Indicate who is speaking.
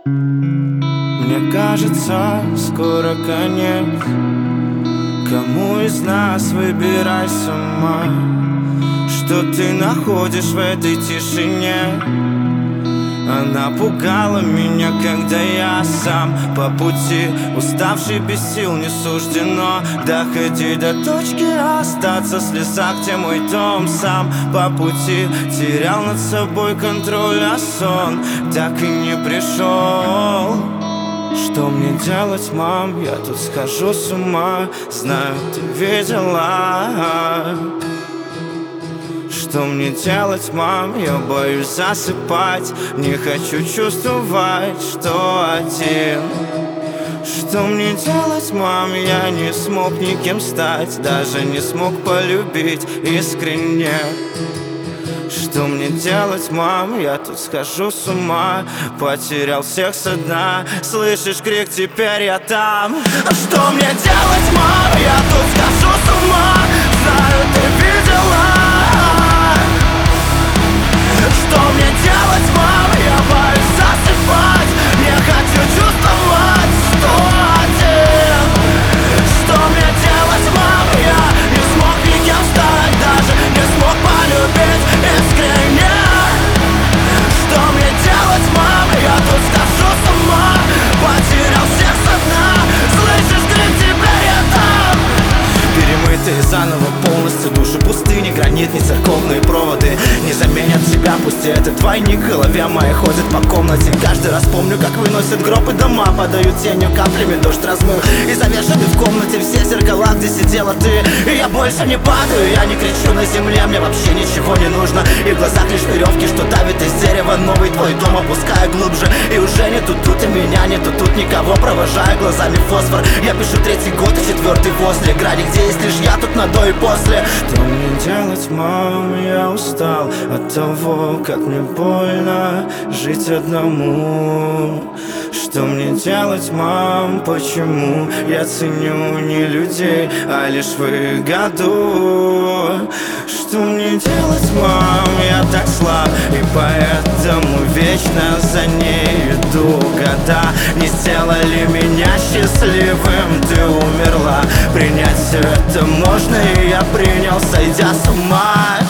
Speaker 1: Мне кажется, скоро конец. Кому из нас выбирай сама, что ты находишь в этой тишине? Она пугала меня, когда я сам по пути, уставший, без сил, не суждено доходить до точки, остаться в слезах, где мой дом. Сам по пути терял над собой контроль, а сон так и не пришел. Что мне делать, мам? Я тут схожу с ума. Знаю, ты видела. Что мне делать, мам? Я боюсь засыпать. Не хочу чувствовать, что один. Что мне делать, мам? Я не смог никем стать, даже не смог полюбить искренне. Что мне делать, мам? Я тут схожу с ума. Потерял всех со дна. Слышишь крик, теперь я там. Что мне делать, мам? Я тут схожу с ума. Знаю, ты видела. Что мне делать, мам? Я боюсь засыпать. Не хочу чувствовать, что один. Что мне делать, мам? Я не смог никем стать, даже не смог полюбить искренне. Что мне делать, мам? Я тут схожу с ума. Потерял всех со дна. Слышишь крик, теперь я там. Перемытые заново полностью души пустыни, гранит, не церковные проводы не заменят тебя, пусть этот двойник в голове моей ходит по комнате. Каждый раз помню, как выносят гроб и дома подают тенью каплями, дождь размыл. И завешаны в комнате все зеркала, где сидела ты. И я больше не падаю, я не кричу на земле, мне вообще ничего не нужно. И в глазах лишь веревки, что давит из дерева. Новый твой дом опускаю глубже. И уже нету тут и меня нету тут никого. Провожаю глазами фосфор. Я пишу 3-й год и 4-й возле грани, где есть лишь я, тут на до и после. Что мне делать, мам? Я устал от того, как мне больно жить одному. Что мне делать, мам? Почему я ценю не людей, а лишь выгоду? Что мне делать, мам? Я так слаб, и поэтому вечно за ней иду. Года не сделали меня счастливым. Ты умерла, принять все это можно, и я принял, сойдя с ума.